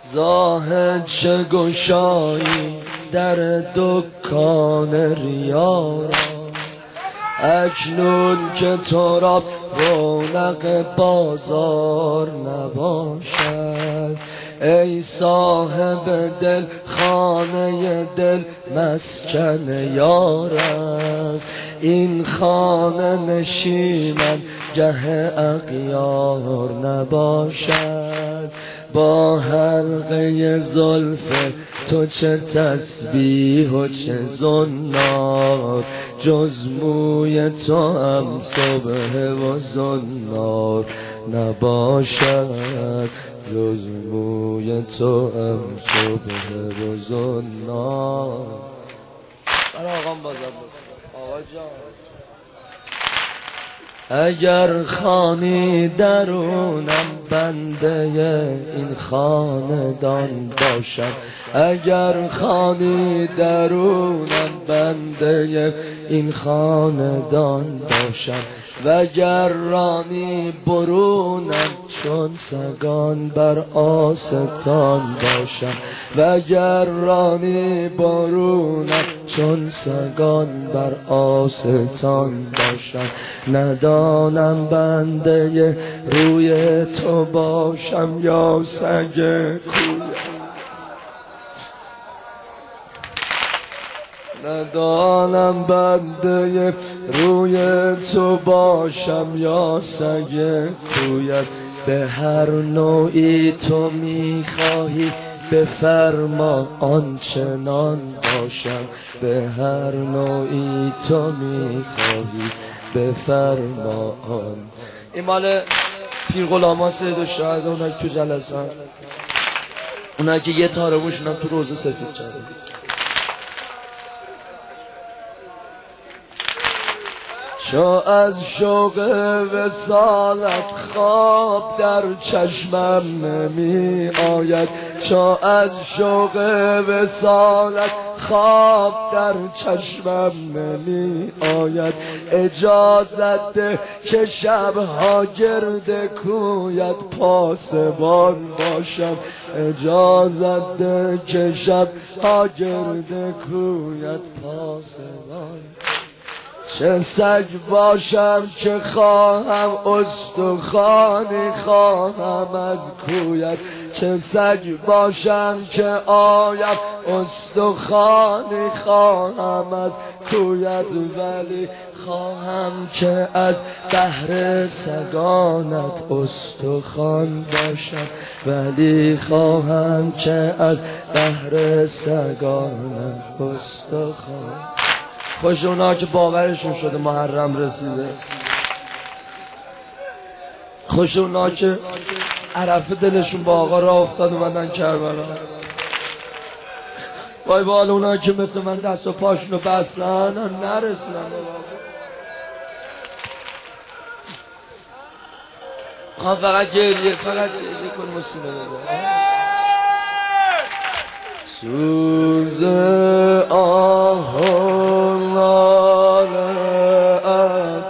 زاهد چه گشایی در دکان ریا را، اکنون که تو را رونق بازار نباشد. ای صاحب دل خانه دل مسکن یار است، این خانه نشیمن گه اغیار نباشد. با حلقه زلف تو چه تسبیح و چه زنار، جز موی تو هم صبح و زنار نباشد، جز موی تو هم صبح و زنار. برای آقام بازم آقا جان، اگر خانی درونم بنده این خاندان باشم، اگر خانی درونم بنده این خاندان باشم، وگر رانی برونم چون سگان بر آستان باشم، وگر رانی برونم چون سگان بر آستان باشم. ندانم بنده روی تو باشم یا سگ کوی، ندانم بنده روی تو باشم یا سگ کویت. به هر نوعی تو میخواهی بفرما آنچنان باشم، به هر نوعی تو میخواهی بفرما آن. این مال پیر غلامان سید الشهدا، اونایی که تو جلسه هم، اونایی که یه تارموشون هم تو روزه سفید کرده. چو از شوق وصالت خواب در چشمم نمی آید، چو از شوق وصالت خواب در چشمم نمی آید. اجازت ده که شبها گرد کویت پاسبان باشم، اجازت ده که شبها گرد کویت پاسبان. چه سگ باشم که خواهم استخوانی خواهم از کویت، چه سگ باشم که آیم استخوانی خواهم از کویت. ولی خواهم که از بهر سگانت استخوان باشم، ولی خواهم که از بهر سگانت استخوان. خوش اونا که باورشون شده محرم رسیده، خوش اونا که عرف دلشون با آقا راه افتاد اومدن کربلا. وای با حال اونا که مثل من دست و پاشونو بستن نرسیدن. خواهم فقط گریه کن مسیمه بزن. سوز آه نالت،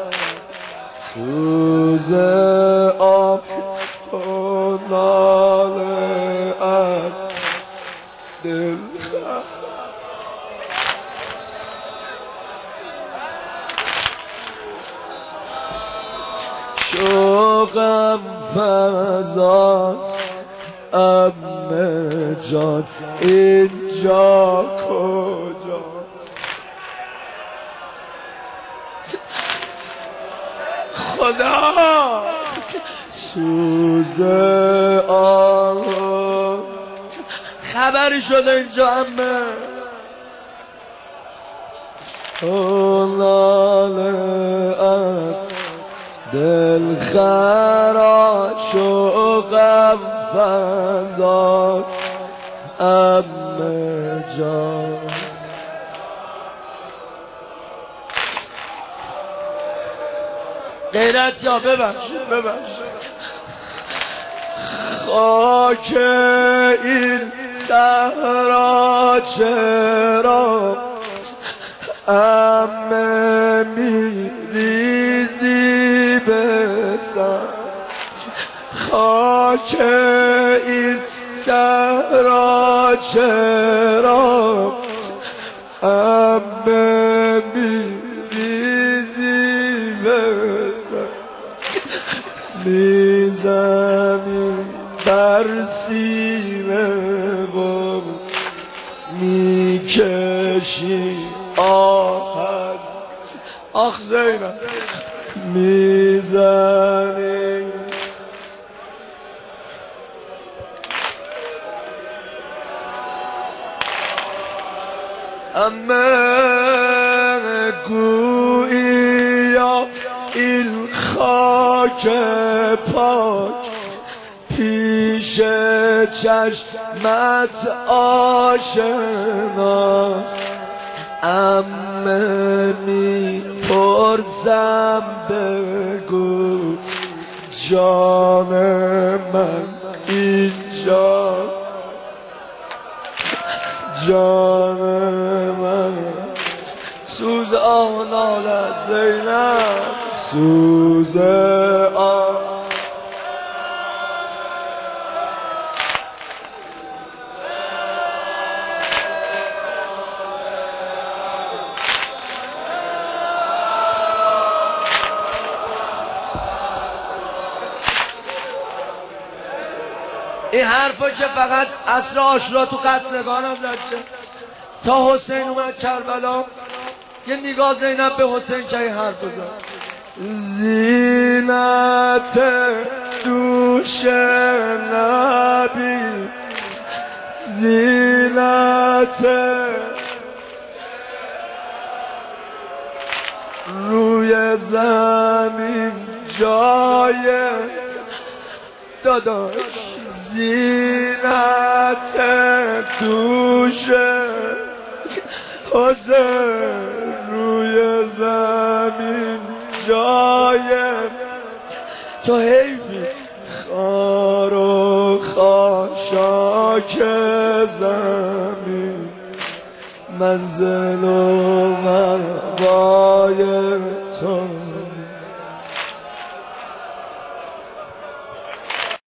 سوز آه نالت دل شوقم فضاست عمه جان، اینجا کجاست؟ خدا سوز آه خبری شده اینجا عمه لالت دل خراش شوقم فضاست عمه جان. غیرت یا ببخشید خاک این صحرا چرا عمه میریزی به سر، خاک این صحرا چرا امه میریزی بزن میزنی بر سینه و میکشی آهد آخ زینب میزنی اما گویا این خاک پاک پیش چشمت آشناست اما میپرسم بگو جان من اینجا جان من سوز آنال زینب سوز آن این حرفا که فقط عصر عاشورا تو قتلگاه نزد که تا حسین اومد کربلا یه نگاه زینب به حسین که این حرفو زد زینت دوش نبی زینت روی زمین جای داداش زینت دوش حسین روی زمین جای تو حیفی خار و خاشاک زمین منزل و مروای